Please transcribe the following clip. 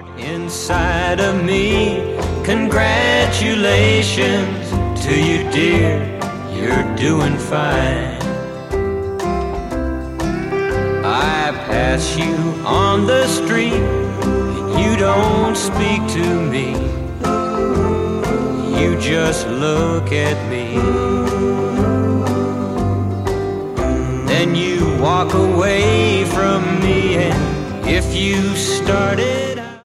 inside of me. Congratulations to you, dear, you're doing fine. I pass you on the street and you don't speak to me. You just look at me. Then you walk away from me, and if you started